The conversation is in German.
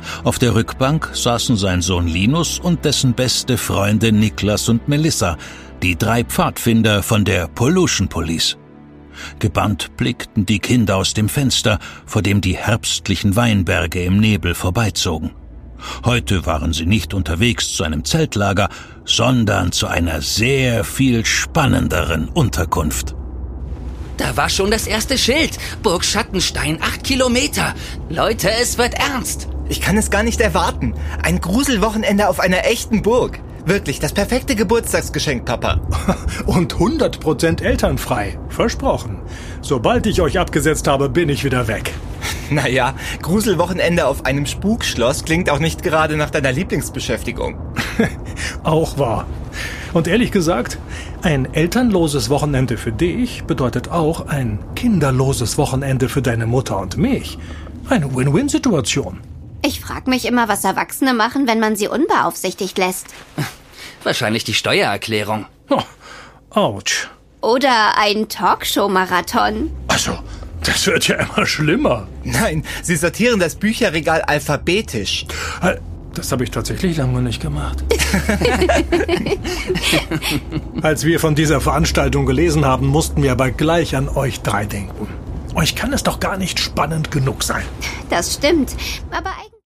Auf der Rückbank saßen sein Sohn Linus und dessen beste Freunde Niklas und Melissa, die 3 Pfadfinder von der Pollution Police. Gebannt blickten die Kinder aus dem Fenster, vor dem die herbstlichen Weinberge im Nebel vorbeizogen. Heute waren sie nicht unterwegs zu einem Zeltlager, sondern zu einer sehr viel spannenderen Unterkunft. Da war schon das erste Schild. Burg Schattenstein, 8 Kilometer. Leute, es wird ernst. Ich kann es gar nicht erwarten. Ein Gruselwochenende auf einer echten Burg. Wirklich, das perfekte Geburtstagsgeschenk, Papa. Und 100% elternfrei. Versprochen. Sobald ich euch abgesetzt habe, bin ich wieder weg. Naja, Gruselwochenende auf einem Spukschloss klingt auch nicht gerade nach deiner Lieblingsbeschäftigung. Auch wahr. Und ehrlich gesagt, ein elternloses Wochenende für dich bedeutet auch ein kinderloses Wochenende für deine Mutter und mich. Eine Win-Win-Situation. Ich frage mich immer, was Erwachsene machen, wenn man sie unbeaufsichtigt lässt. Wahrscheinlich die Steuererklärung. Oh, ouch. Oder ein Talkshow-Marathon. Also, das wird ja immer schlimmer. Nein, sie sortieren das Bücherregal alphabetisch. Das habe ich tatsächlich lange nicht gemacht. Als wir von dieser Veranstaltung gelesen haben, mussten wir aber gleich an euch 3 denken. Euch kann es doch gar nicht spannend genug sein. Das stimmt, aber